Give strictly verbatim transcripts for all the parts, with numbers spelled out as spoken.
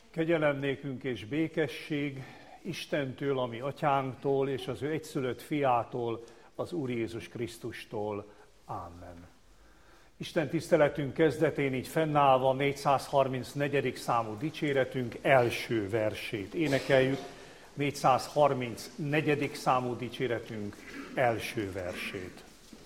Kegyelem nékünk és békesség Istentől, ami atyánktól, és az ő egyszülött fiától, az Úr Jézus Krisztustól. Amen. Isten tiszteletünk kezdetén így fennállva négyszázharmincnegyedik számú dicséretünk első versét énekeljük. négyszázharmincnegyedik számú dicséretünk első versét.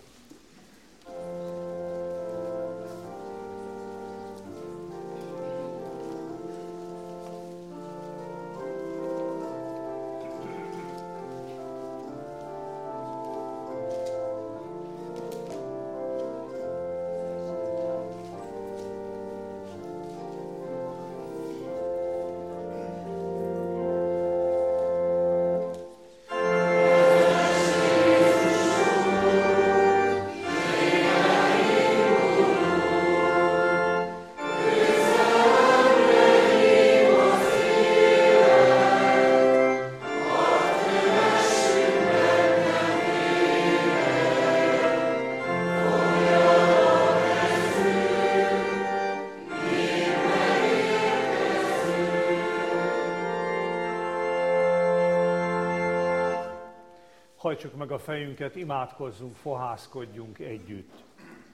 Hajtsuk meg a fejünket, imádkozzunk, fohászkodjunk együtt.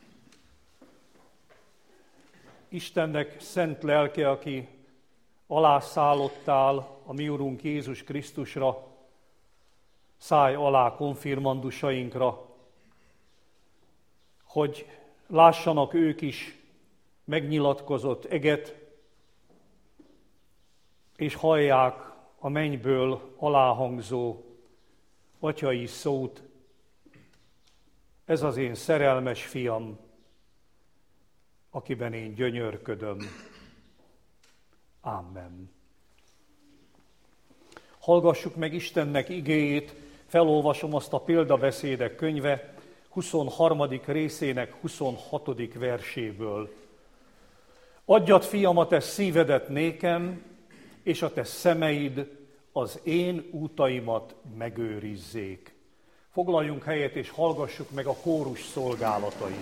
Istennek szent lelke, aki alászállottál a mi Urunk Jézus Krisztusra, szállj alá konfirmandusainkra, hogy lássanak ők is megnyilatkozott eget, és hallják a mennyből aláhangzó atyai szót: ez az én szerelmes fiam, akiben én gyönyörködöm. Amen. Hallgassuk meg Istennek igéjét, felolvasom azt a példabeszédek könyve huszonharmadik részének huszonhatodik verséből. Adjad, fiam, a te szívedet nékem, és a te szemeid az én útaimat megőrizzék. Foglaljunk helyet, és hallgassuk meg a kórus szolgálatait.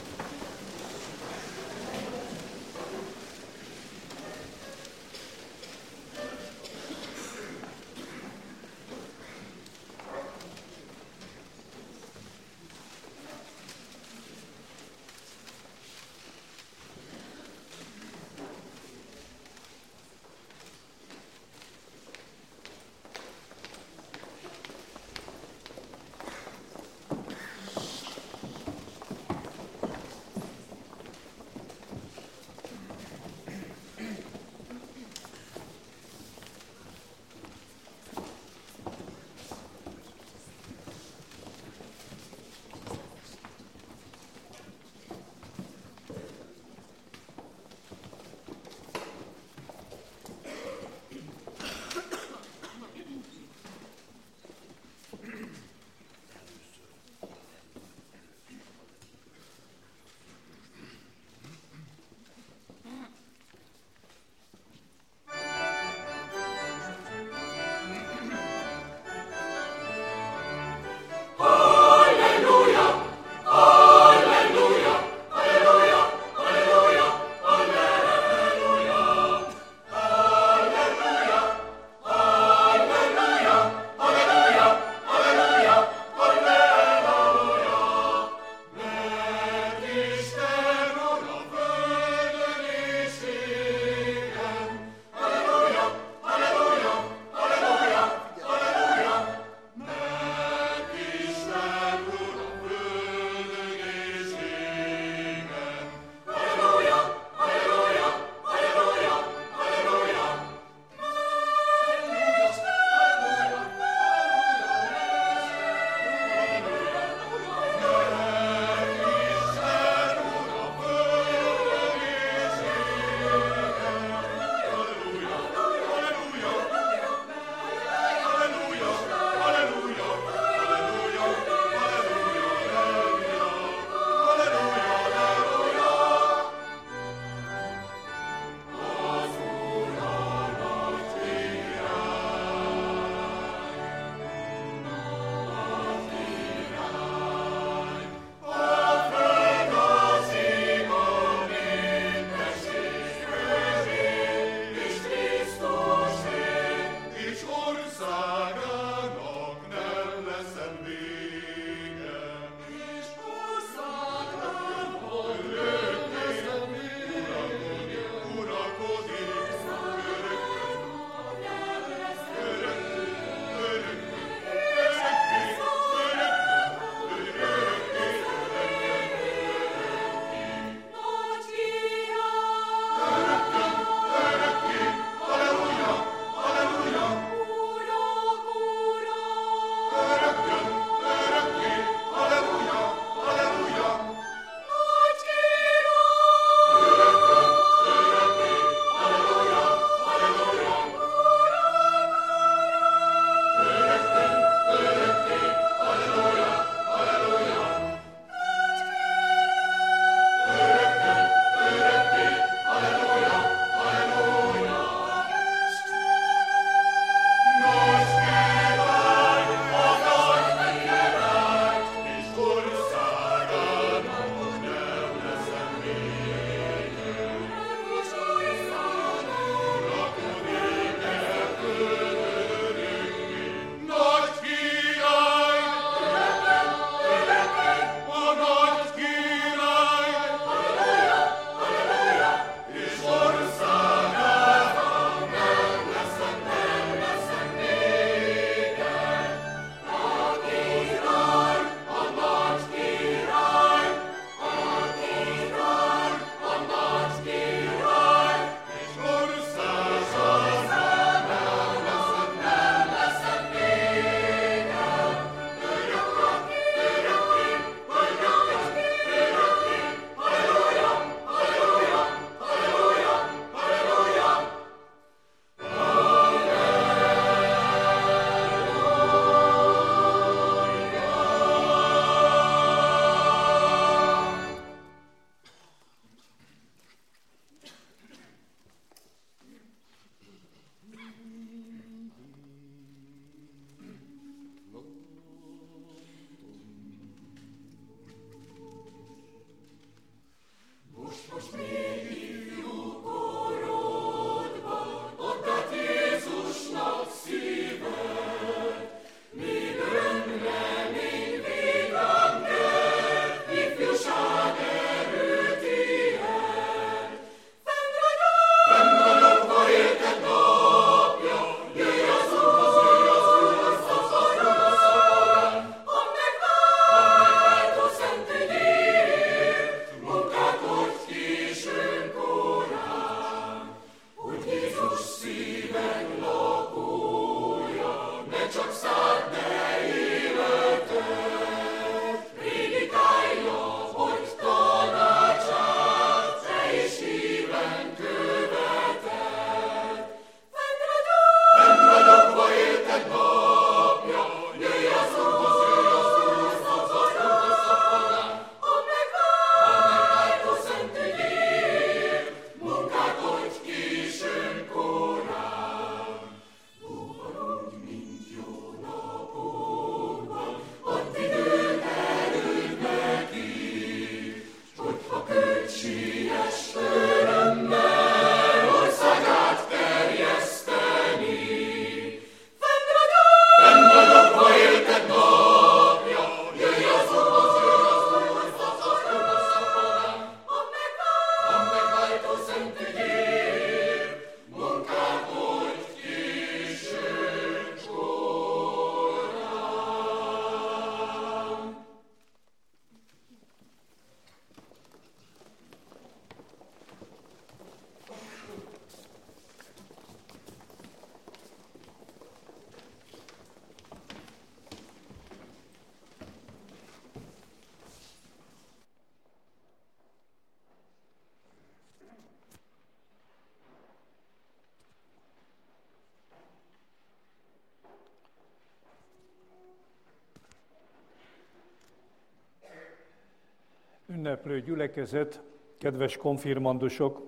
ünneplő gyülekezet, kedves konfirmandusok!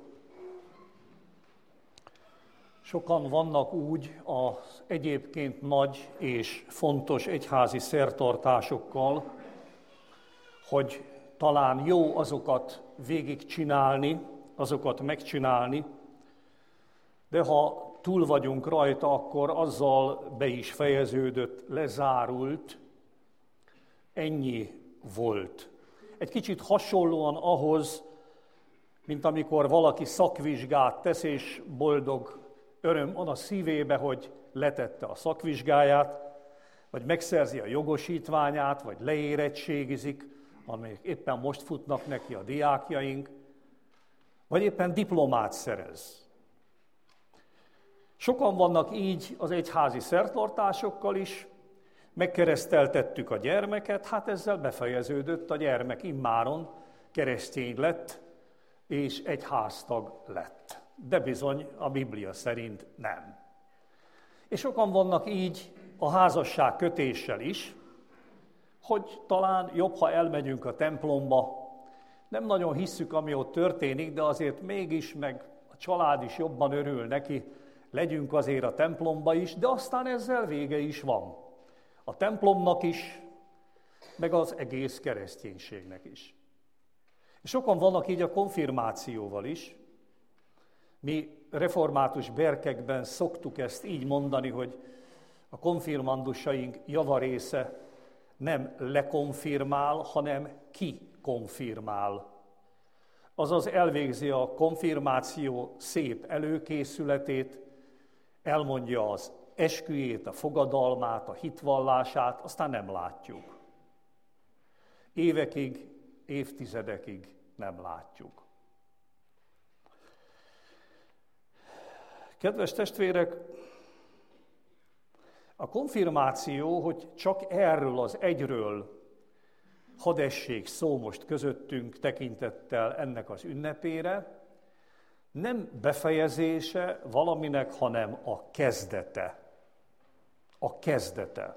Sokan vannak úgy az egyébként nagy és fontos egyházi szertartásokkal, hogy talán jó azokat végigcsinálni, azokat megcsinálni, de ha túl vagyunk rajta, akkor azzal be is fejeződött, lezárult, ennyi volt. Egy kicsit hasonlóan ahhoz, mint amikor valaki szakvizsgát tesz, és boldog öröm van a szívébe, hogy letette a szakvizsgáját, vagy megszerzi a jogosítványát, vagy leérettségizik, amelyek éppen most futnak neki a diákjaink, vagy éppen diplomát szerez. Sokan vannak így az egyházi szertartásokkal is, megkereszteltettük a gyermeket, hát ezzel befejeződött, a gyermek immáron keresztény lett, és egyháztag lett. De bizony a Biblia szerint nem. És sokan vannak így a házasság kötéssel is, hogy talán jobb, ha elmegyünk a templomba, nem nagyon hisszük, ami ott történik, de azért mégis, meg a család is jobban örül neki, legyünk azért a templomba is, de aztán ezzel vége is van. A templomnak is, meg az egész kereszténységnek is. És sokan vannak így a konfirmációval is. Mi református berkekben szoktuk ezt így mondani, hogy a konfirmandusaink javarésze nem lekonfirmál, hanem kikonfirmál. Azaz elvégzi a konfirmáció szép előkészületét, elmondja az esküjét, a fogadalmát, a hitvallását, aztán nem látjuk. Évekig, évtizedekig nem látjuk. Kedves testvérek, a konfirmáció, hogy csak erről az egyről hadd essék szó most közöttünk tekintettel ennek az ünnepére, nem befejezése valaminek, hanem a kezdete. A kezdete.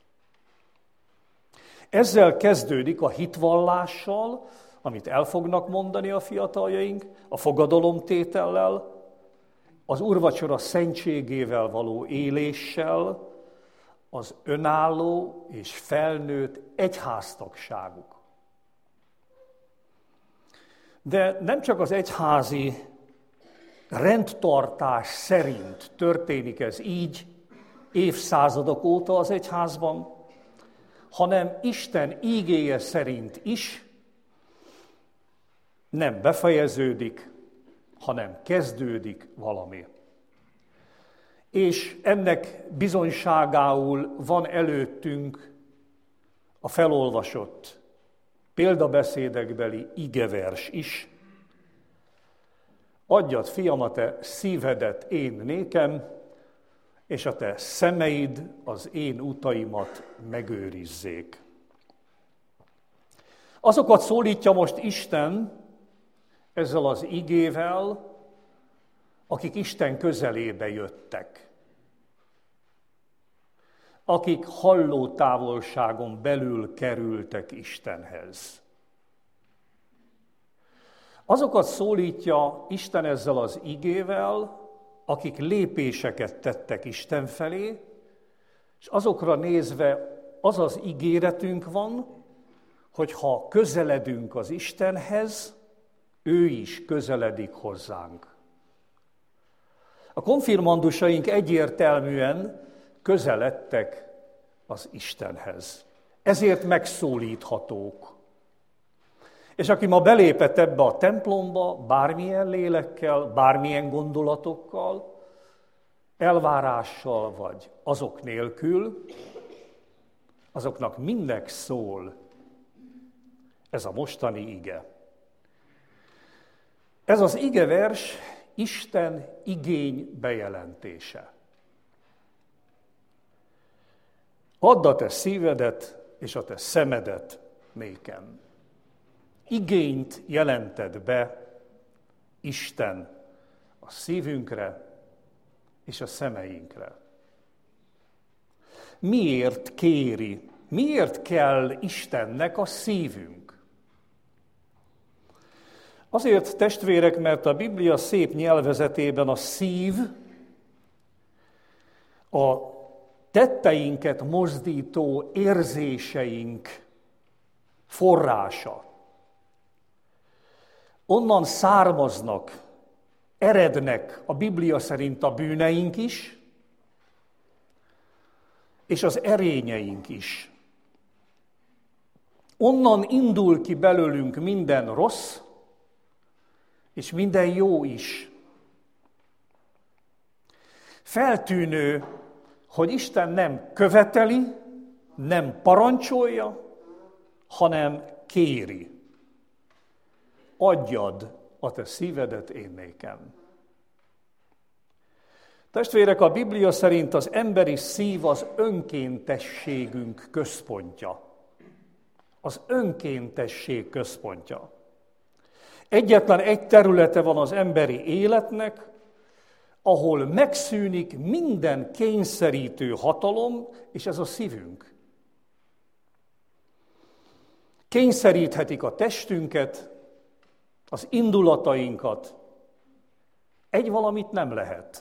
Ezzel kezdődik a hitvallással, amit el fognak mondani a fiataljaink, a fogadalomtétellel, az úrvacsora szentségével való éléssel, az önálló és felnőtt egyháztagságuk. De nem csak az egyházi rendtartás szerint történik ez így, évszázadok óta az egyházban, hanem Isten ígéje szerint is nem befejeződik, hanem kezdődik valami. És ennek bizonyságául van előttünk a felolvasott példabeszédekbeli igevers is. Adjad, fiam, a te szívedet én nékem, és a te szemeid az én utaimat megőrizzék. Azokat szólítja most Isten ezzel az igével, akik Isten közelébe jöttek, akik halló távolságon belül kerültek Istenhez. Azokat szólítja Isten ezzel az igével, akik lépéseket tettek Isten felé, és azokra nézve az az ígéretünk van, hogy ha közeledünk az Istenhez, ő is közeledik hozzánk. A konfirmandusaink egyértelműen közeledtek az Istenhez. Ezért megszólíthatók. És aki ma belépett ebbe a templomba, bármilyen lélekkel, bármilyen gondolatokkal, elvárással vagy azok nélkül, azoknak mindnek szól ez a mostani ige. Ez az igevers Isten igény bejelentése. Add a te szívedet és a te szemedet nékem. Igényt jelented be Isten a szívünkre és a szemeinkre. Miért kéri, miért kell Istennek a szívünk? Azért, testvérek, mert a Biblia szép nyelvezetében a szív a tetteinket mozdító érzéseink forrása. Onnan származnak, erednek a Biblia szerint a bűneink is, és az erényeink is. Onnan indul ki belőlünk minden rossz, és minden jó is. Feltűnő, hogy Isten nem követeli, nem parancsolja, hanem kéri. Adjad a te szívedet én nékem. Testvérek, a Biblia szerint az emberi szív az önkéntességünk központja. Az önkéntesség központja. Egyetlen egy területe van az emberi életnek, ahol megszűnik minden kényszerítő hatalom, és ez a szívünk. Kényszeríthetik a testünket, az indulatainkat. Egy valamit nem lehet.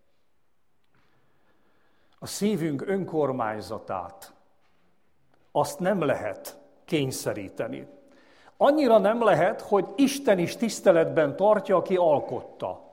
A szívünk önkormányzatát. Azt nem lehet kényszeríteni. Annyira nem lehet, hogy Isten is tiszteletben tartja, aki alkotta.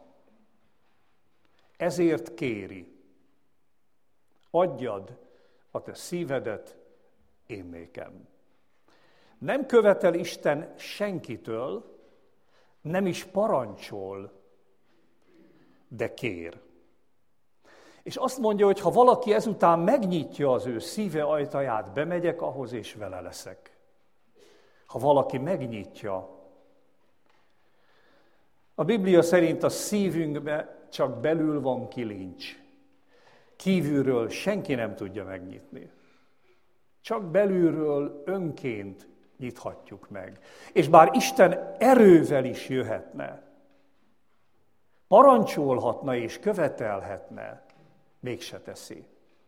Ezért kéri. Adjad a te szívedet én nékem. Nem követel Isten senkitől, nem is parancsol, de kér. És azt mondja, hogy ha valaki ezután megnyitja az ő szíve ajtaját, bemegyek ahhoz és vele leszek. Ha valaki megnyitja. A Biblia szerint a szívünkben csak belül van kilincs. Kívülről senki nem tudja megnyitni. Csak belülről önként nyithatjuk meg. És bár Isten erővel is jöhetne, parancsolhatna és követelhetne, mégse teszi.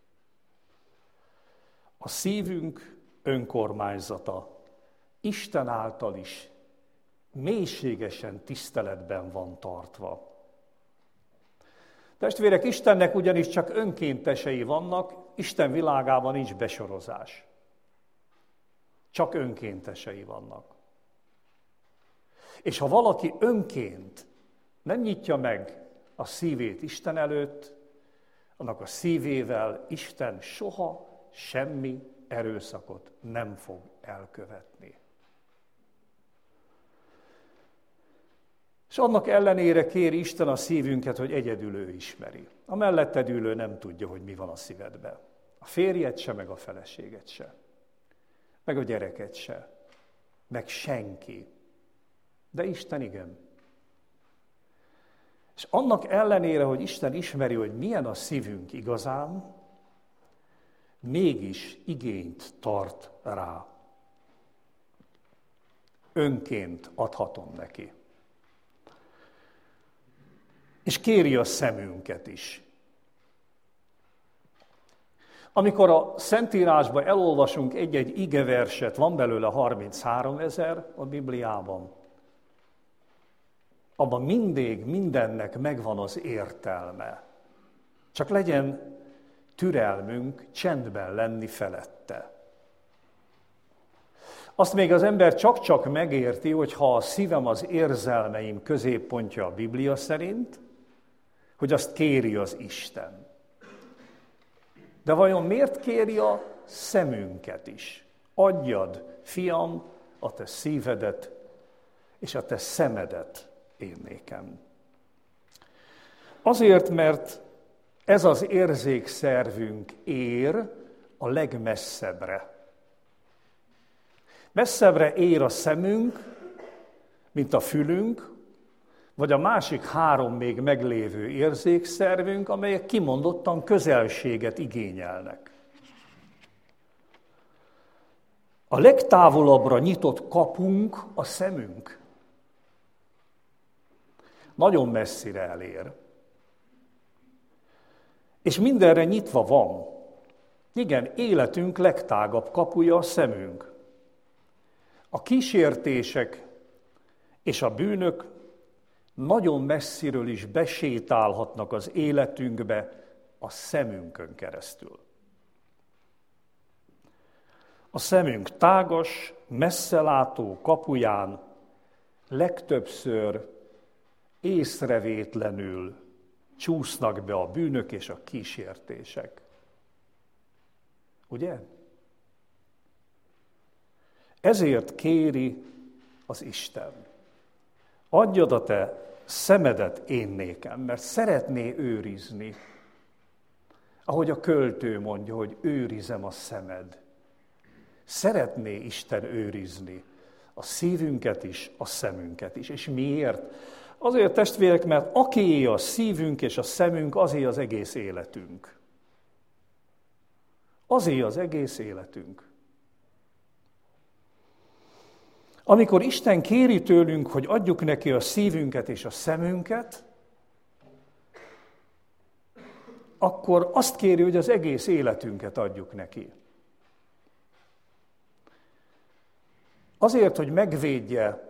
A szívünk önkormányzata Isten által is mélységesen tiszteletben van tartva. Testvérek, Istennek ugyanis csak önkéntesei vannak, Isten világában nincs besorozás. Csak önkéntesei vannak. És ha valaki önként nem nyitja meg a szívét Isten előtt, annak a szívével Isten soha semmi erőszakot nem fog elkövetni. És annak ellenére kéri Isten a szívünket, hogy egyedül ő ismeri. A melletted ülő nem tudja, hogy mi van a szívedben. A férjed se, meg a feleséged se. Meg a gyereket se. Meg senki. De Isten igen. És annak ellenére, hogy Isten ismeri, hogy milyen a szívünk igazán, mégis igényt tart rá. Önként adhatom neki. És kéri a szemünket is. Amikor a Szentírásban elolvasunk egy-egy igeverset, van belőle harminchárom ezer a Bibliában, abban mindig mindennek megvan az értelme. Csak legyen türelmünk csendben lenni felette. Azt még az ember csak-csak megérti, hogy ha a szívem az érzelmeim középpontja a Biblia szerint, hogy azt kéri az Isten. De vajon miért kéri a szemünket is? Adjad, fiam, a te szívedet és a te szemedet én nékem. Azért, mert ez az érzékszervünk ér a legmesszebbre. Messzebbre ér a szemünk, mint a fülünk, vagy a másik három még meglévő érzékszervünk, amelyek kimondottan közelséget igényelnek. A legtávolabbra nyitott kapunk a szemünk. Nagyon messzire elér. És mindenre nyitva van. Igen, életünk legtágabb kapuja a szemünk. A kísértések És a bűnök nagyon messziről is besétálhatnak az életünkbe a szemünkön keresztül. A szemünk tágas, messzelátó kapuján legtöbbször észrevétlenül csúsznak be a bűnök és a kísértések. Ugye? Ezért kéri az Isten. Adjad a te szemedet én nékem, mert szeretné őrizni. Ahogy a költő mondja, hogy őrizem a szemed. Szeretné Isten őrizni a szívünket is, a szemünket is. És miért? Azért, testvérek, mert akié a szívünk és a szemünk, azé az egész életünk. Azé az egész életünk. Amikor Isten kéri tőlünk, hogy adjuk neki a szívünket és a szemünket, akkor azt kéri, hogy az egész életünket adjuk neki. Azért, hogy megvédje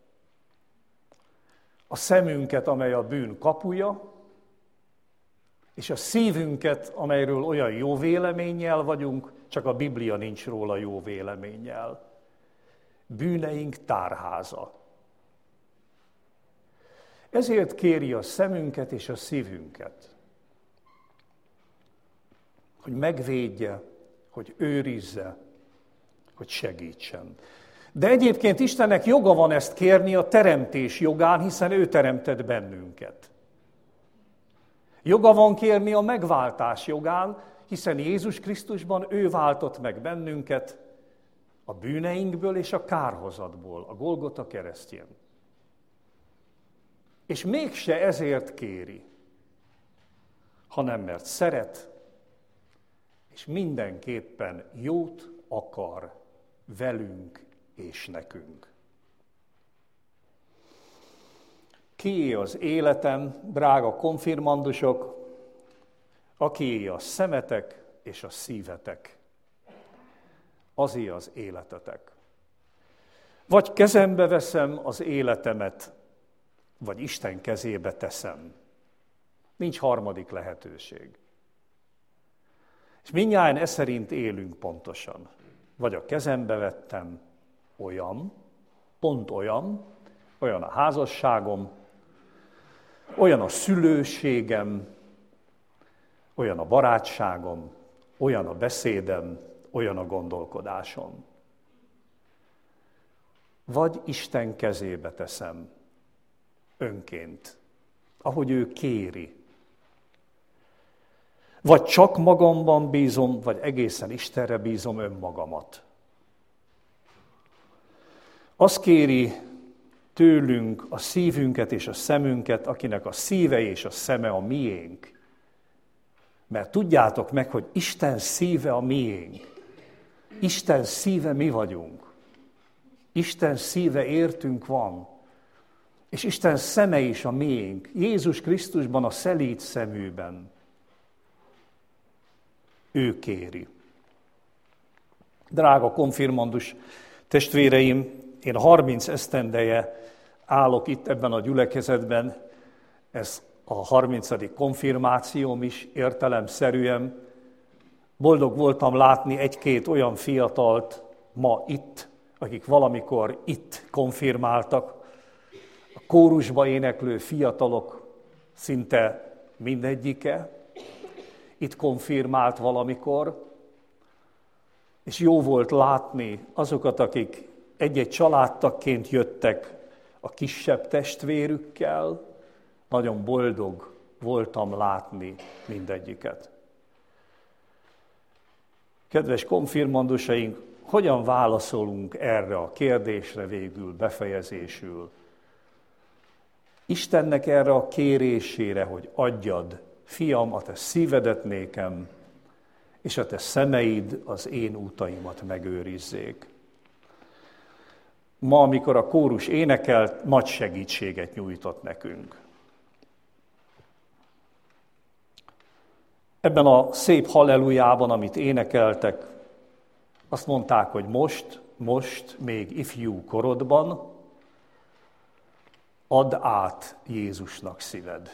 a szemünket, amely a bűn kapuja, és a szívünket, amelyről olyan jó véleménnyel vagyunk, csak a Biblia nincs róla jó véleménnyel. Bűneink tárháza. Ezért kéri a szemünket és a szívünket, hogy megvédje, hogy őrizze, hogy segítsen. De egyébként Istennek joga van ezt kérni a teremtés jogán, hiszen ő teremtett bennünket. Joga van kérni a megváltás jogán, hiszen Jézus Krisztusban ő váltott meg bennünket a bűneinkből és a kárhozatból, a Golgota keresztjén. És mégse ezért kéri, hanem mert szeret, és mindenképpen jót akar velünk és nekünk. Kié az életem, drága konfirmandusok, akié a szemetek és a szívetek, azé az életetek. Vagy kezembe veszem az életemet, vagy Isten kezébe teszem. Nincs harmadik lehetőség. És mindnyájan e szerint élünk pontosan. Vagy a kezembe vettem, olyan, pont olyan, olyan a házasságom, olyan a szülőségem, olyan a barátságom, olyan a beszédem, olyan a gondolkodásom. Vagy Isten kezébe teszem önként, ahogy ő kéri. Vagy csak magamban bízom, vagy egészen Istenre bízom önmagamat. Azt kéri tőlünk a szívünket és a szemünket, akinek a szíve és a szeme a miénk. Mert tudjátok meg, hogy Isten szíve a miénk. Isten szíve mi vagyunk. Isten szíve értünk van. És Isten szeme is a miénk. Jézus Krisztusban a szelíd szeműben. Ő kéri. Drága konfirmandus testvéreim, én harminc esztendeje állok itt ebben a gyülekezetben, ez a harmincadik konfirmációm is értelemszerűen. Boldog voltam látni egy-két olyan fiatalt ma itt, akik valamikor itt konfirmáltak. A kórusba éneklő fiatalok szinte mindegyike itt konfirmált valamikor, és jó volt látni azokat, akik egy-egy családtagként jöttek a kisebb testvérükkel, nagyon boldog voltam látni mindegyiket. Kedves konfirmandusaink, hogyan válaszolunk erre a kérdésre végül, befejezésül? Istennek erre a kérésére, hogy adjad, fiam, a te szívedet nékem, és a te szemeid az én útaimat megőrizzék. Ma, amikor a kórus énekelt, nagy segítséget nyújtott nekünk. Ebben a szép hallelujában, amit énekeltek, azt mondták, hogy most, most, még ifjú korodban, add át Jézusnak szíved.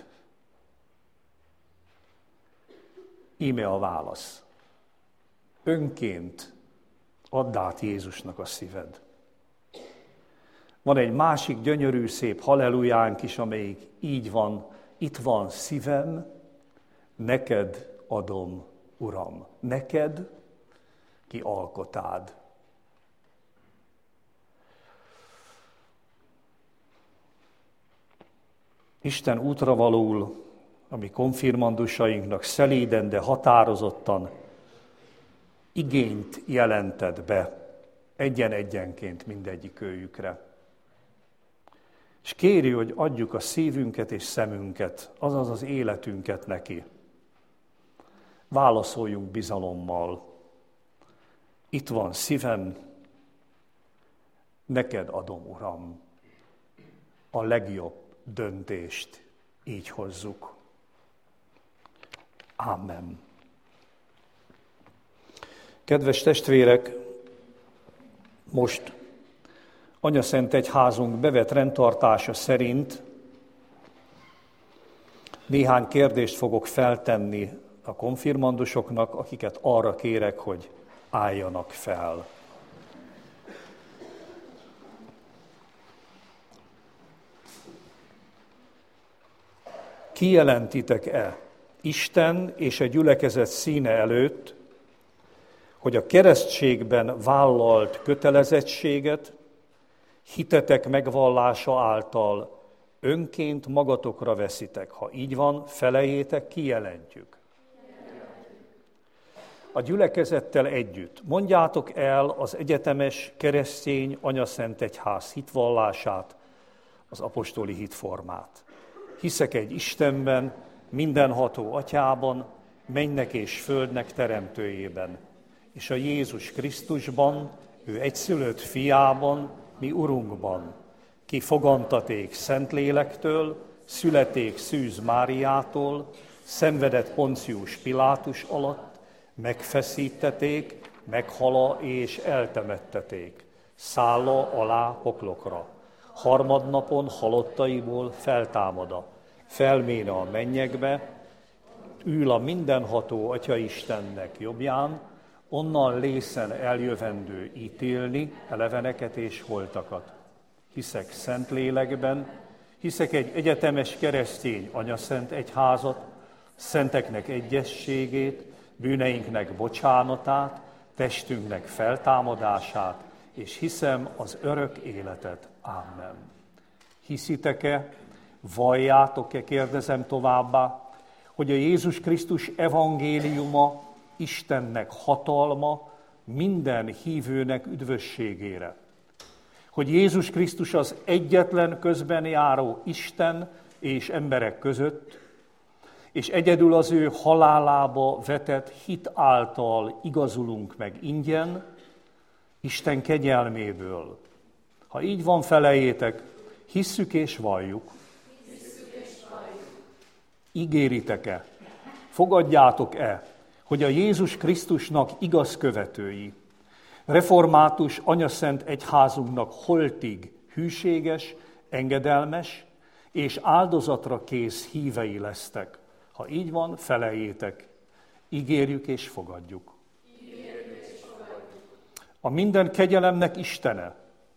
Íme a válasz. Önként add át Jézusnak a szíved. Van egy másik gyönyörű, szép hallelujánk is, amelyik így van, itt van szívem, neked adom, Uram. Neked, ki alkotád. Isten útravalóul, a mi konfirmandusainknak szelíden, de határozottan igényt jelentett be egyen-egyenként mindegyik őjükre. És kéri, hogy adjuk a szívünket és szemünket, azaz az életünket neki. Válaszoljunk bizalommal. Itt van szívem, neked adom, Uram. A legjobb döntést így hozzuk. Amen. Kedves testvérek, most Anyaszent Egyházunk bevett rendtartása szerint néhány kérdést fogok feltenni a konfirmandusoknak, akiket arra kérek, hogy álljanak fel. Kijelentitek-e Isten és a gyülekezet színe előtt, hogy a keresztségben vállalt kötelezettséget hitetek megvallása által önként magatokra veszitek? Ha így van, felejétek, kijelentjük. A gyülekezettel együtt mondjátok el az egyetemes keresztény Anyaszent Egyház hitvallását, az apostoli hitformát. Hiszek egy Istenben, mindenható Atyában, mennek és földnek teremtőjében, és a Jézus Krisztusban, ő egyszülött fiában, mi Urunkban, ki fogantaték Szentlélektől, születék Szűz Máriától, szenvedett Poncius Pilátus alatt, megfeszítették, meghala és eltemetteték, szálla alá poklokra. Harmadnapon halottaiból feltámada, felméne a mennyekbe, ül a mindenható Atya Istennek jobbján, onnan lészen eljövendő ítélni eleveneket és holtakat. Hiszek Szentlélekben, hiszek egy egyetemes keresztény Anyaszent Egyházat, szenteknek egyességét, bűneinknek bocsánatát, testünknek feltámadását, és hiszem az örök életet. Amen. Hiszitek-e, valljátok-e, kérdezem továbbá, hogy a Jézus Krisztus evangéliuma Istennek hatalma minden hívőnek üdvösségére. Hogy Jézus Krisztus az egyetlen közben járó Isten és emberek között, és egyedül az ő halálába vetett hit által igazulunk meg ingyen, Isten kegyelméből. Ha így van, felejétek, hisszük és valljuk. Hisszük és valljuk. Ígéritek-e, fogadjátok-e, hogy a Jézus Krisztusnak igaz követői, református Anyaszent Egyházunknak holtig hűséges, engedelmes és áldozatra kész hívei lesztek. Ha így van, felejétek, ígérjük és fogadjuk. Ígérjük és fogadjuk. A minden kegyelemnek Istene,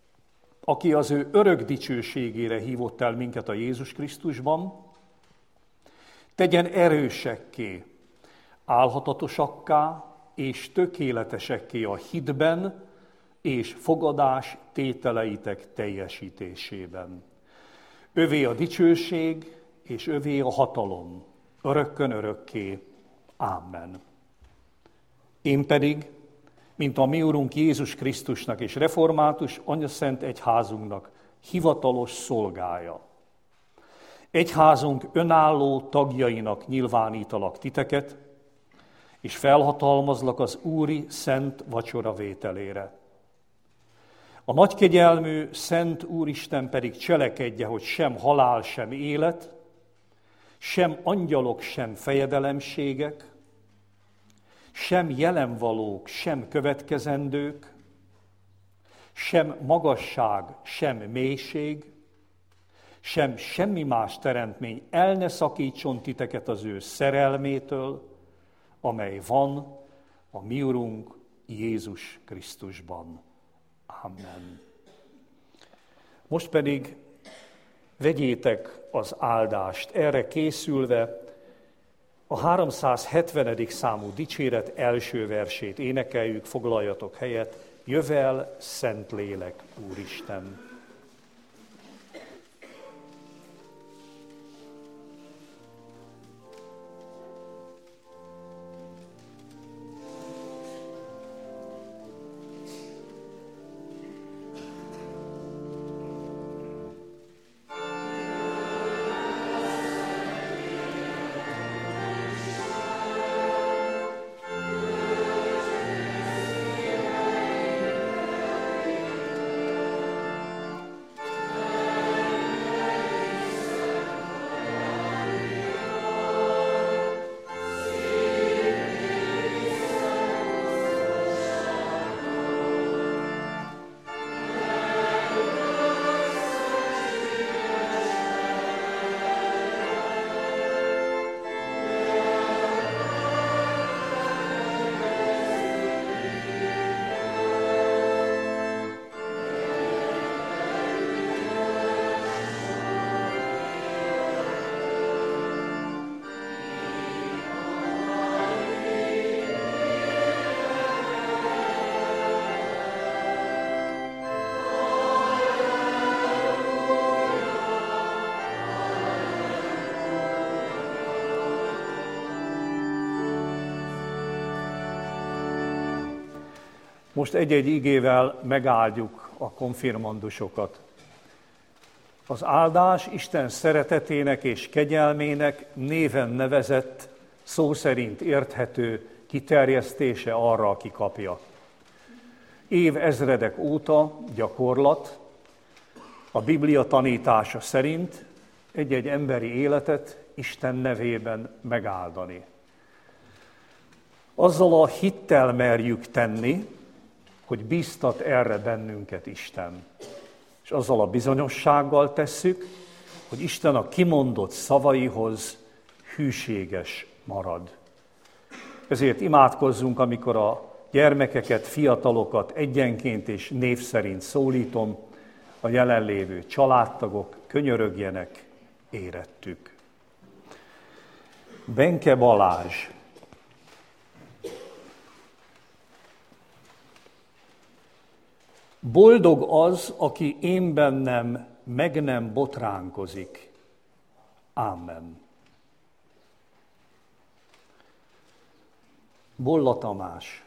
aki az ő örök dicsőségére hívott el minket a Jézus Krisztusban, tegyen erősekké, álhatatosakká és tökéletesekké a hitben és fogadás tételeitek teljesítésében. Övé a dicsőség és övé a hatalom, örökkön örökké. Amen. Én pedig, mint a mi Urunk Jézus Krisztusnak és református Anyaszent Egyházunknak hivatalos szolgája, egyházunk önálló tagjainak nyilvánítalak titeket, és felhatalmazlak az úri szent vacsora vételére. A nagykegyelmű Szent Úristen pedig cselekedje, hogy sem halál, sem élet, sem angyalok, sem fejedelemségek, sem jelenvalók, sem következendők, sem magasság, sem mélység, sem semmi más teremtmény el ne szakítson titeket az ő szerelmétől, amely van a mi Urunk Jézus Krisztusban. Amen. Most pedig vegyétek az áldást. Erre készülve a háromszázhetvenedik számú dicséret első versét énekeljük, foglaljatok helyet. Jövel, Szentlélek, Úristen! Most egy-egy igével megáldjuk a konfirmandusokat. Az áldás Isten szeretetének és kegyelmének néven nevezett, szó szerint érthető kiterjesztése arra, aki kapja. Év ezredek óta gyakorlat, a Biblia tanítása szerint egy-egy emberi életet Isten nevében megáldani. Azzal a hittel merjük tenni, hogy bíztat erre bennünket Isten. És azzal a bizonyossággal tesszük, hogy Isten a kimondott szavaihoz hűséges marad. Ezért imádkozzunk, amikor a gyermekeket, fiatalokat egyenként és név szerint szólítom, a jelenlévő családtagok könyörögjenek érettük. Benke Balázs. Boldog az, aki én bennem meg nem botránkozik. Amen. Bolla Tamás.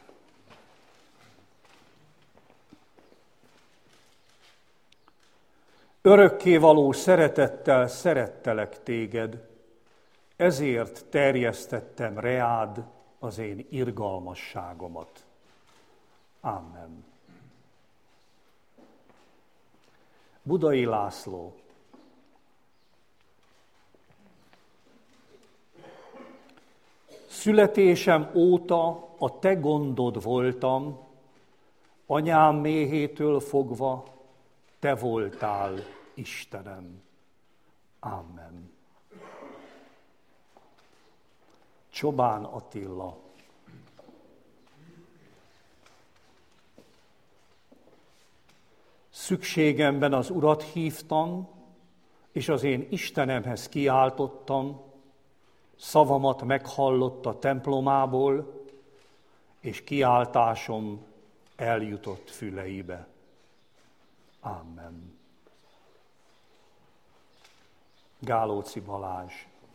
Örökkévaló szeretettel szerettelek téged, ezért terjesztettem reád az én irgalmasságomat. Amen. Budai László. Születésem óta a te gondod voltam, anyám méhétől fogva te voltál Istenem. Amen. Csobán Attila. Szükségemben az Urat hívtam, és az én Istenemhez kiáltottam, szavamat meghallotta templomából, és kiáltásom eljutott füleibe. Amen. Gálóci Balázs.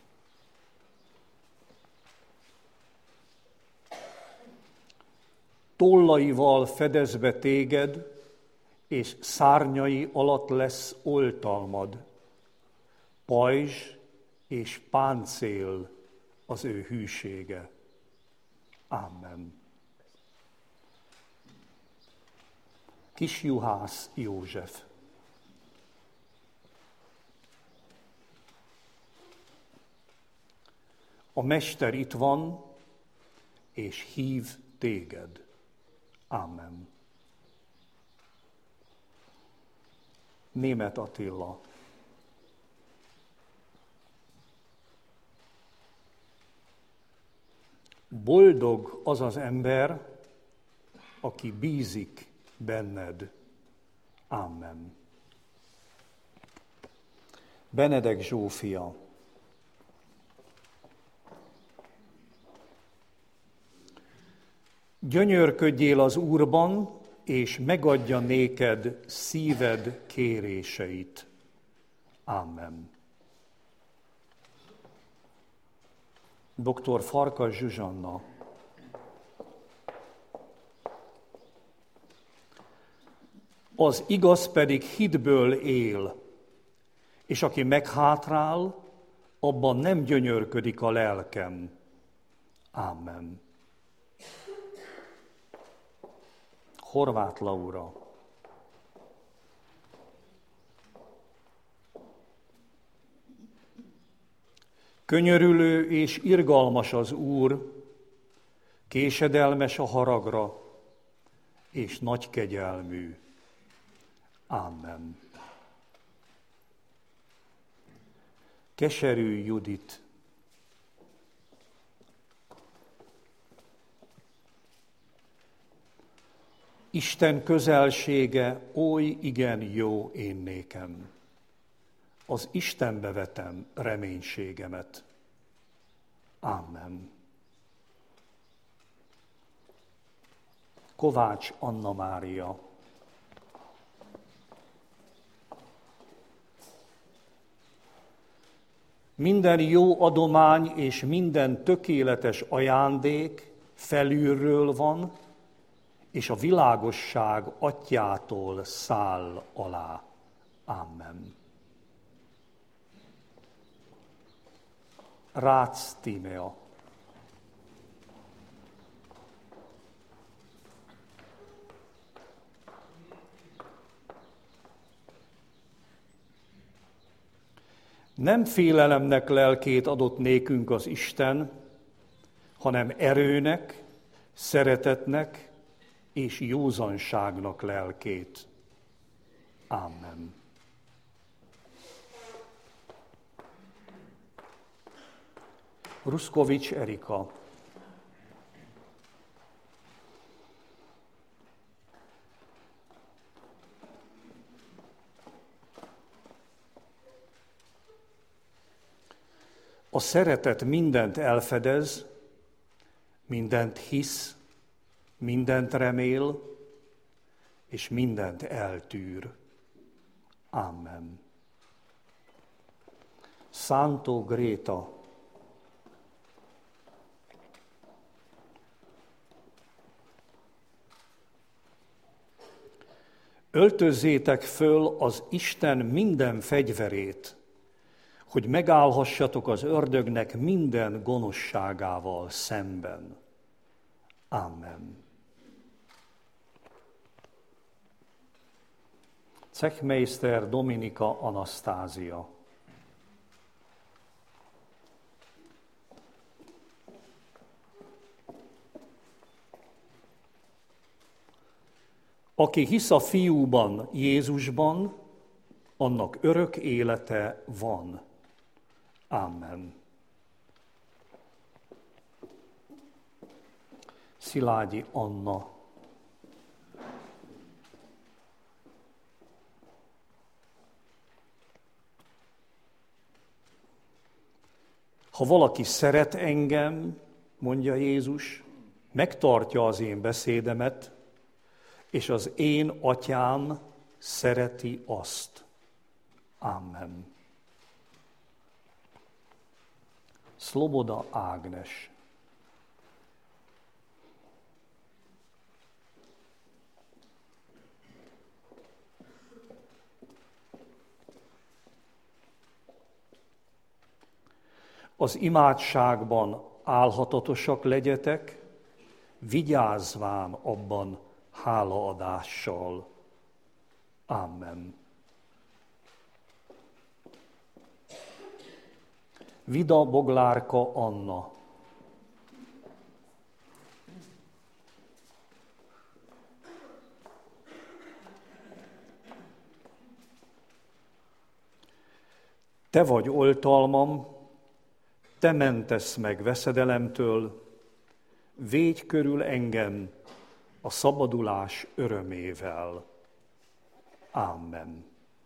Tollaival fedez be téged, és szárnyai alatt lesz oltalmad. Pajzs és páncél az ő hűsége. Amen. Kisjuhász József. A Mester itt van, és hív téged. Amen. Németh Attila. Boldog az az ember, aki bízik benned. Amen. Benedek Zsófia. Gyönyörködjél az Úrban, és megadja néked szíved kéréseit. Amen. doktor Farkas Zsuzsanna. Az igaz pedig hitből él, és aki meghátrál, abban nem gyönyörködik a lelkem. Amen. Horváth Laura. Könyörülő és irgalmas az Úr, késedelmes a haragra, és nagy kegyelmű. Amen. Keserű Judit. Isten közelsége oly igen jó én nékem. Az Istenbe vetem reménységemet. Amen. Kovács Anna Mária. Minden jó adomány és minden tökéletes ajándék felülről van, és a világosság atyától száll alá. Amen. Rácz Tímea. Nem félelemnek lelkét adott nékünk az Isten, hanem erőnek, szeretetnek és józanságnak lelkét. Amen. Ruszkovics Erika. A szeretet mindent elfedez, mindent hisz, mindent remél, és mindent eltűr. Amen. Szántó Gréta. Öltözzétek föl az Isten minden fegyverét, hogy megállhassatok az ördögnek minden gonoszságával szemben. Amen. Cechmeister Dominika Anasztázia. Aki hisz a Fiúban, Jézusban, annak örök élete van. Amen. Szilágyi Anna. Ha valaki szeret engem, mondja Jézus, megtartja az én beszédemet, és az én atyám szereti azt. Amen. Szloboda Ágnes. Az imádságban álhatatosak legyetek, vigyázván abban hálaadással. Amen. Vida Boglárka Anna. Te vagy oltalmam, te mentesz meg veszedelemtől, védj körül engem a szabadulás örömével. Amen.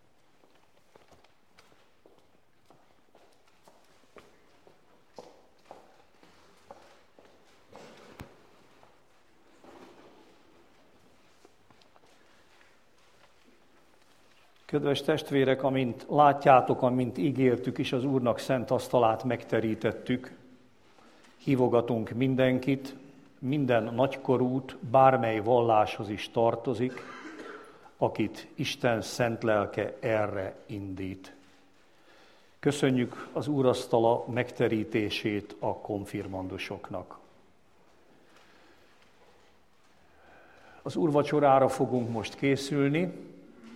Kedves testvérek, amint látjátok, amint ígértük is, az Úrnak szent asztalát megterítettük, hívogatunk mindenkit, minden nagykorút, bármely valláshoz is tartozik, akit Isten szent lelke erre indít. Köszönjük az úrasztala megterítését a konfirmandusoknak. Az úrvacsorára fogunk most készülni.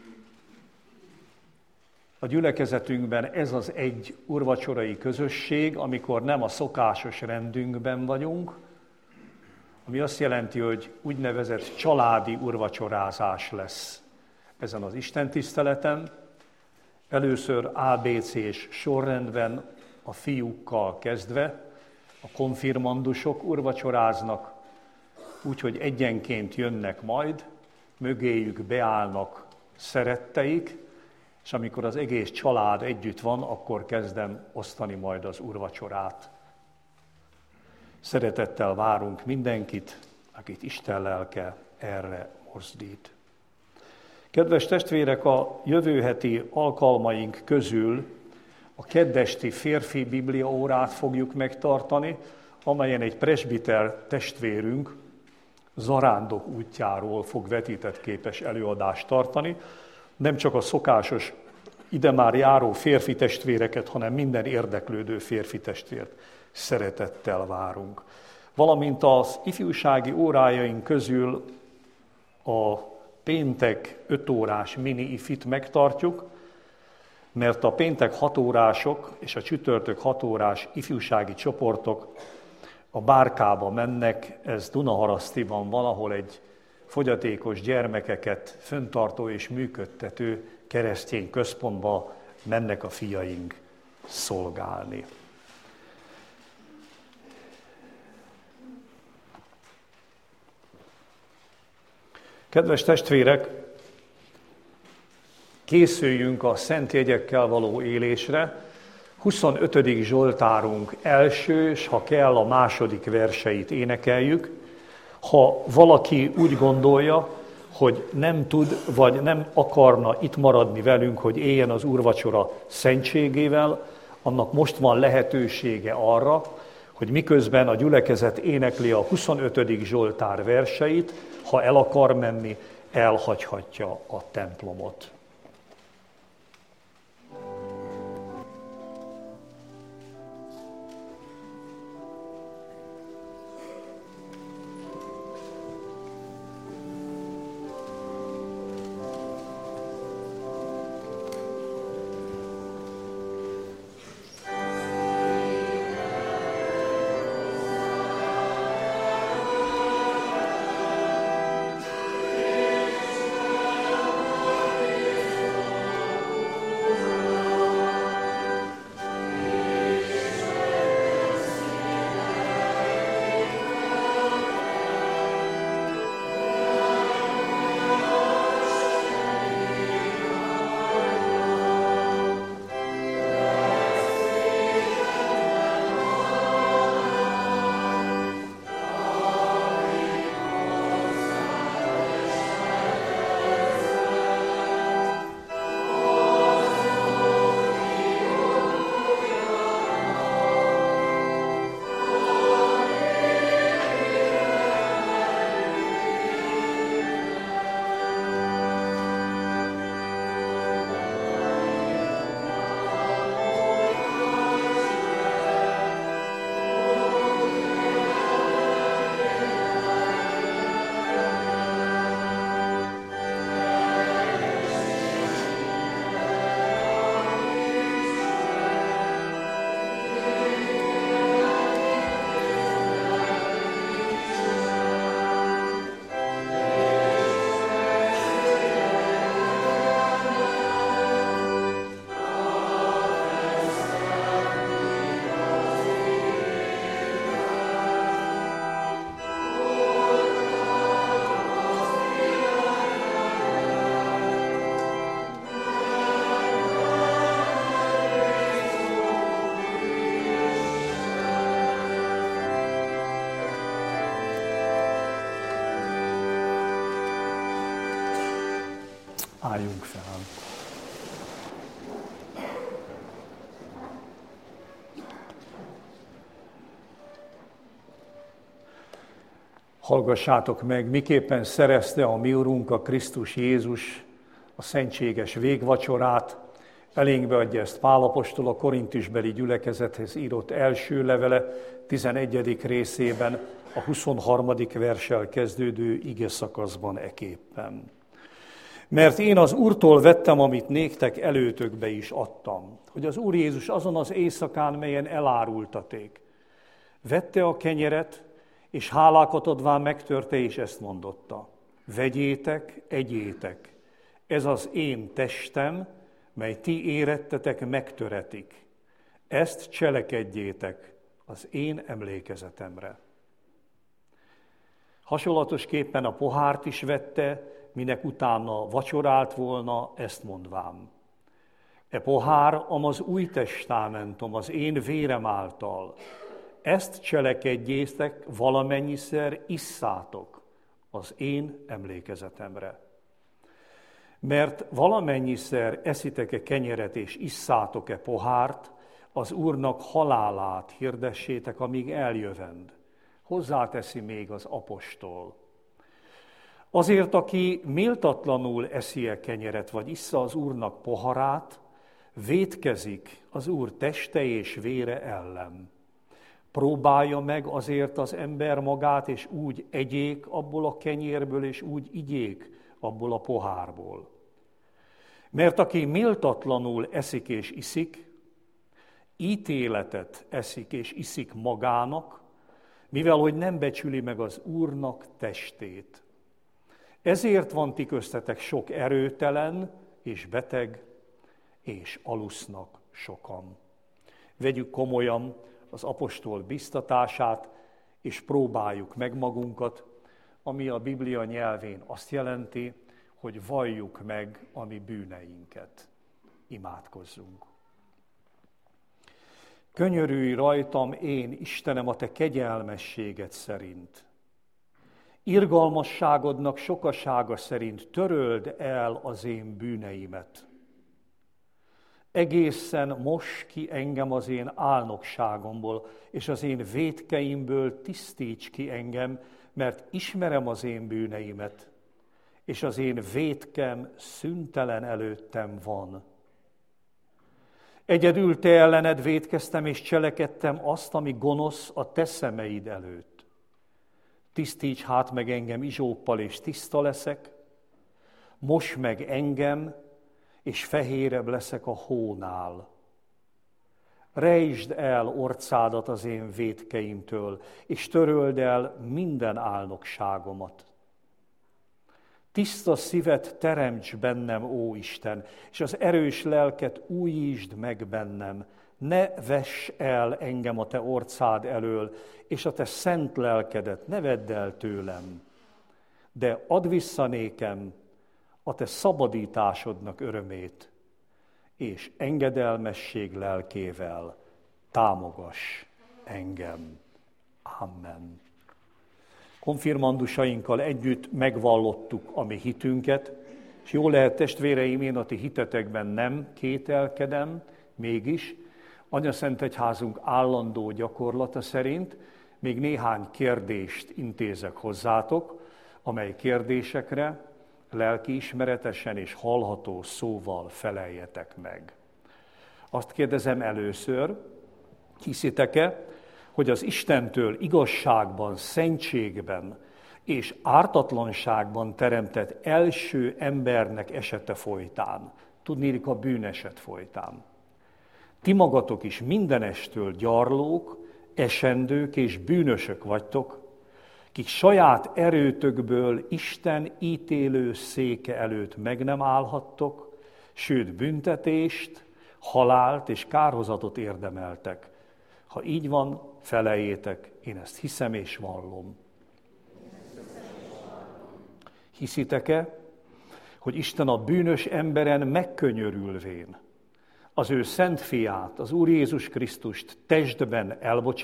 A gyülekezetünkben ez az egy úrvacsorai közösség, amikor nem a szokásos rendünkben vagyunk, ami azt jelenti, hogy úgynevezett családi úrvacsorázás lesz ezen az istentiszteleten. Először á bé cés sorrendben a fiúkkal kezdve a konfirmandusok úrvacsoráznak, úgyhogy egyenként jönnek majd, mögéjük beállnak szeretteik, és amikor az egész család együtt van, akkor kezdem osztani majd az úrvacsorát. Szeretettel várunk mindenkit, akit Isten lelke erre mozdít. Kedves testvérek, a jövő heti alkalmaink közül a keddesti férfi bibliaórát fogjuk megtartani, amelyen egy presbiter testvérünk zarándok útjáról fog vetített képes előadást tartani. Nem csak a szokásos ide már járó férfi testvéreket, hanem minden érdeklődő férfi testvért szeretettel várunk. Valamint az ifjúsági órájaink közül a péntek öt órás mini ifit megtartjuk, mert a péntek hat órások és a csütörtök hat órás ifjúsági csoportok a Bárkába mennek, ez Dunaharasztiban van, ahol egy fogyatékos gyermekeket fenntartó és működtető keresztény központba mennek a fiaink szolgálni. Kedves testvérek, készüljünk a szent jegyekkel való élésre. huszonötödik Zsoltárunk első, és ha kell, a második verseit énekeljük. Ha valaki úgy gondolja, hogy nem tud, vagy nem akarna itt maradni velünk, hogy éljen az úrvacsora szentségével, annak most van lehetősége arra, hogy miközben a gyülekezet énekli a huszonötödik Zsoltár verseit, ha el akar menni, elhagyhatja a templomot. Álljunk fel. Hallgassátok meg, miképpen szerezte a mi Urunk, a Krisztus Jézus a szentséges végvacsorát. Elénkbe adja ezt Pál apostol a korintusbeli gyülekezethez írott első levele tizenegyedik részében, a huszonharmadik verssel kezdődő ige szakaszban eképpen. Mert én az Úrtól vettem, amit néktek előtökbe is adtam, hogy az Úr Jézus azon az éjszakán, melyen elárultaték, vette a kenyeret, és hálákat adván megtörte, és ezt mondotta: vegyétek, egyétek, ez az én testem, mely ti érettetek, megtöretik. Ezt cselekedjétek az én emlékezetemre. Hasonlatosképpen a pohárt is vette, minek utána vacsorált volna, ezt mondván: e pohár, am az új testamentum, az én vérem által. Ezt cselekedjétek, valamennyiszer isszátok az én emlékezetemre. Mert valamennyiszer eszitek-e kenyeret és isszátok-e pohárt, az Úrnak halálát hirdessétek, amíg eljövend. Hozzáteszi még az apostol: azért, aki méltatlanul eszi-e kenyeret, vagy issza az Úrnak poharát, vétkezik az Úr teste és vére ellen. Próbálja meg azért az ember magát, és úgy egyék abból a kenyérből, és úgy igyék abból a pohárból. Mert aki méltatlanul eszik és iszik, ítéletet eszik és iszik magának, mivel hogy nem becsüli meg az Úrnak testét. Ezért van ti köztetek sok erőtelen és beteg, és alusznak sokan. Vegyük komolyan az apostol biztatását, és próbáljuk meg magunkat, ami a Biblia nyelvén azt jelenti, hogy valljuk meg a mi bűneinket. Imádkozzunk. Könyörülj rajtam, én, Istenem, a te kegyelmességed szerint. Irgalmasságodnak sokasága szerint töröld el az én bűneimet. Egészen mos ki engem az én álnokságomból, és az én vétkeimből tisztíts ki engem, mert ismerem az én bűneimet, és az én vétkem szüntelen előttem van. Egyedül te ellened vétkeztem, és cselekedtem azt, ami gonosz a te szemeid előtt. Tisztíts hát meg engem izsóppal, és tiszta leszek, mos meg engem, és fehérebb leszek a hónál. Rejtsd el orcádat az én vétkeimtől, és töröld el minden álnokságomat. Tiszta szívet teremts bennem, ó Isten, és az erős lelket újítsd meg bennem. Ne vess el engem a te orcád elől, és a te szent lelkedet ne vedd el tőlem. De add vissza nékem a te szabadításodnak örömét, és engedelmesség lelkével támogass engem. Amen. Konfirmandusainkkal együtt megvallottuk a mi hitünket, és jó lehet, testvéreim, én a ti hitetekben nem kételkedem, mégis Anyaszentegyházunk állandó gyakorlata szerint még néhány kérdést intézek hozzátok, amely kérdésekre lelkiismeretesen és hallható szóval feleljetek meg. Azt kérdezem először, hiszitek-e, hogy az Istentől igazságban, szentségben és ártatlanságban teremtett első embernek esete folytán, tudniillik a bűneset folytán, ti magatok is mindenestől gyarlók, esendők és bűnösök vagytok, kik saját erőtökből Isten ítélő széke előtt meg nem állhattok, sőt büntetést, halált és kárhozatot érdemeltek. Ha így van, feleljétek, én ezt hiszem és vallom. Hiszitek-e, hogy Isten a bűnös emberen megkönyörülvén az ő szent fiát, az Úr Jézus Krisztust testben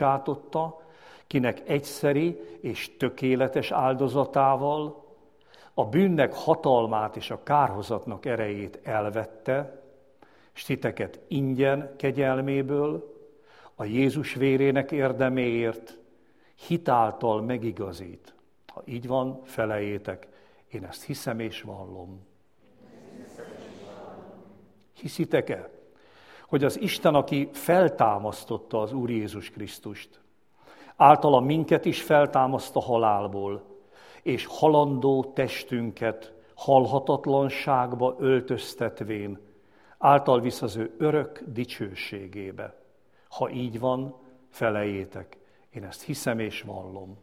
elbocsátotta, kinek egyszeri és tökéletes áldozatával a bűnnek hatalmát és a kárhozatnak erejét elvette, s titeket ingyen kegyelméből, a Jézus vérének érdeméért hitáltal megigazít. Ha így van, felejétek, én ezt hiszem és vallom. Hiszitek-e, hogy az Isten, aki feltámasztotta az Úr Jézus Krisztust, általa minket is feltámaszt a halálból, és halandó testünket halhatatlanságba öltöztetvén, által visz az ő örök dicsőségébe. Ha így van, felejétek, én ezt hiszem és vallom.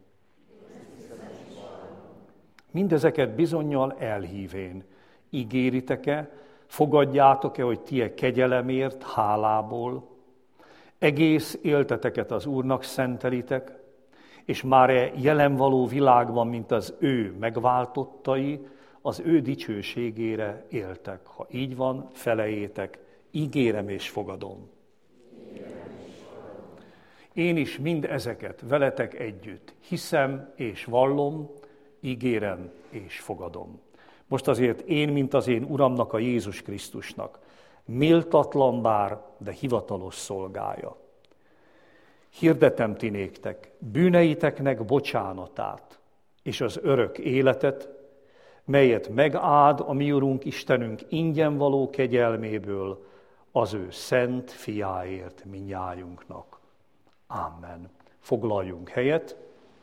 Mindezeket bizonnyal elhívén, ígéritek-e, fogadjátok-e, hogy ti e kegyelemért, hálából, egész élteteket az Úrnak szentelitek, és már e jelen való világban, mint az ő megváltottai, az ő dicsőségére éltek. Ha így van, felejétek, ígérem és fogadom. Én is mind ezeket veletek együtt hiszem és vallom, ígérem és fogadom. Most azért én, mint az én Uramnak, a Jézus Krisztusnak, méltatlan bár, de hivatalos szolgája. Hirdetem ti néktek bűneiteknek bocsánatát és az örök életet, melyet megáld a mi Urunk Istenünk ingyen való kegyelméből az ő szent fiáért mindnyájunknak. Amen. Foglaljunk helyet.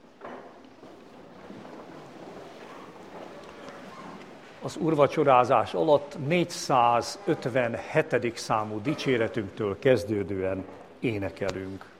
Az úrvacsorázás alatt négyszázötvenhetedik számú dicséretünktől kezdődően énekelünk.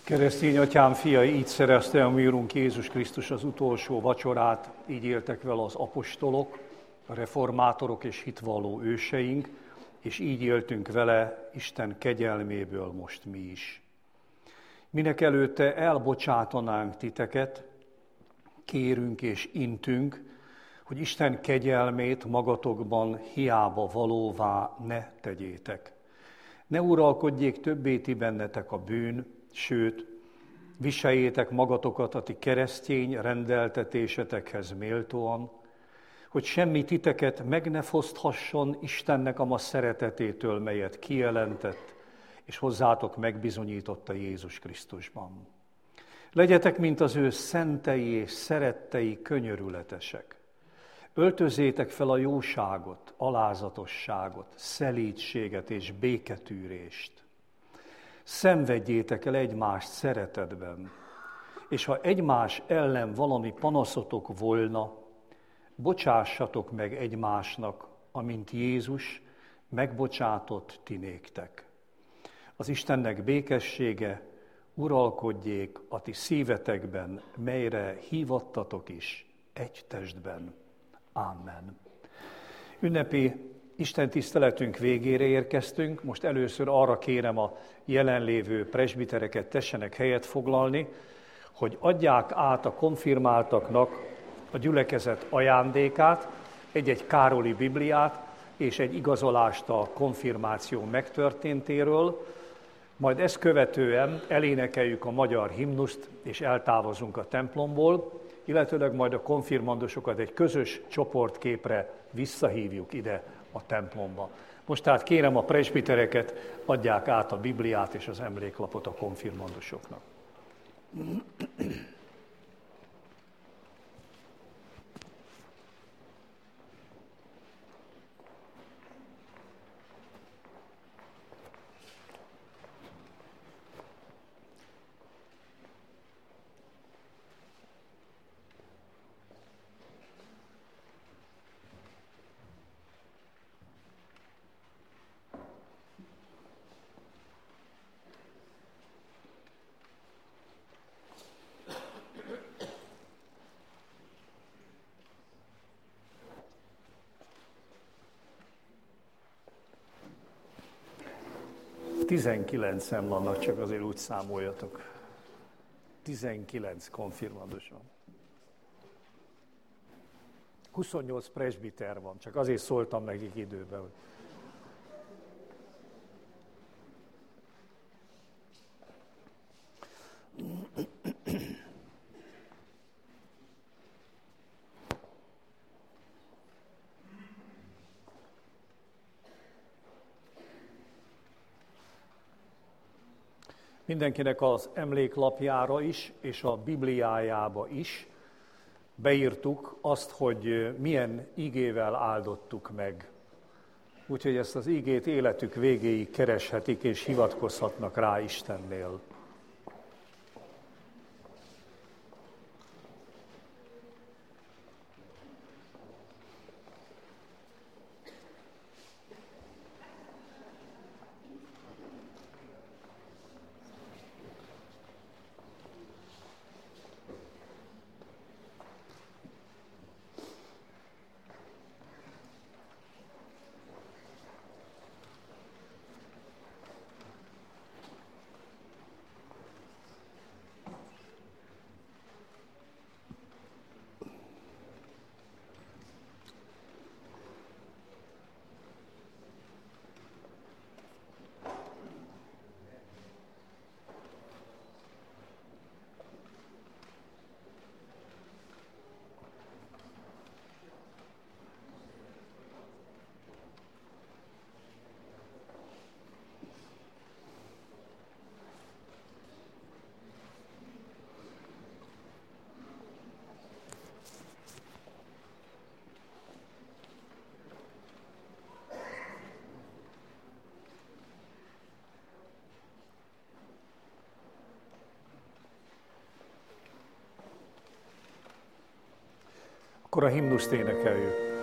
Keresztény atyám fiai, így szerezte a mi Urunk Jézus Krisztus az utolsó vacsorát, így éltek vele az apostolok, a reformátorok és hitvalló őseink, és így éltünk vele Isten kegyelméből most mi is. Minek előtte elbocsátanánk titeket, kérünk és intünk, hogy Isten kegyelmét magatokban hiába valóvá ne tegyétek. Ne uralkodjék többé ti bennetek a bűn, sőt, viseljétek magatokat a ti keresztény rendeltetésetekhez méltóan, hogy semmi titeket meg ne foszthasson Istennek a ma szeretetétől, melyet kijelentett, és hozzátok megbizonyította Jézus Krisztusban. Legyetek, mint az ő szentei és szerettei könyörületesek. Öltözzétek fel a jóságot, alázatosságot, szelídséget és béketűrést. Szenvedjétek el egymást szeretetben, és ha egymás ellen valami panaszotok volna, bocsássatok meg egymásnak, amint Jézus megbocsátott ti néktek. Az Istennek békessége uralkodjék a ti szívetekben, melyre hívattatok is egy testben. Amen. Ünnepi Isten tiszteletünk végére érkeztünk, most először arra kérem a jelenlévő presbitereket, tessenek helyet foglalni, hogy adják át a konfirmáltaknak a gyülekezet ajándékát, egy-egy Károli Bibliát és egy igazolást a konfirmáció megtörténtéről, majd ezt követően elénekeljük a magyar himnuszt és eltávozunk a templomból, illetőleg majd a konfirmandusokat egy közös csoportképre visszahívjuk ide a templomba. Most tehát kérem a presbitereket, adják át a Bibliát és az emléklapot a konfirmandusoknak. Tizenkilencen vannak, csak azért úgy számoljatok. Tizenkilenc konfirmandus van. huszonnyolc presbiter van, csak azért szóltam nekik időben, hogy... Mindenkinek az emléklapjára is, és a Bibliájába is beírtuk azt, hogy milyen igével áldottuk meg. Úgyhogy ezt az igét életük végéig kereshetik, és hivatkozhatnak rá Istennél. Akkor a himnuszt énekeljük.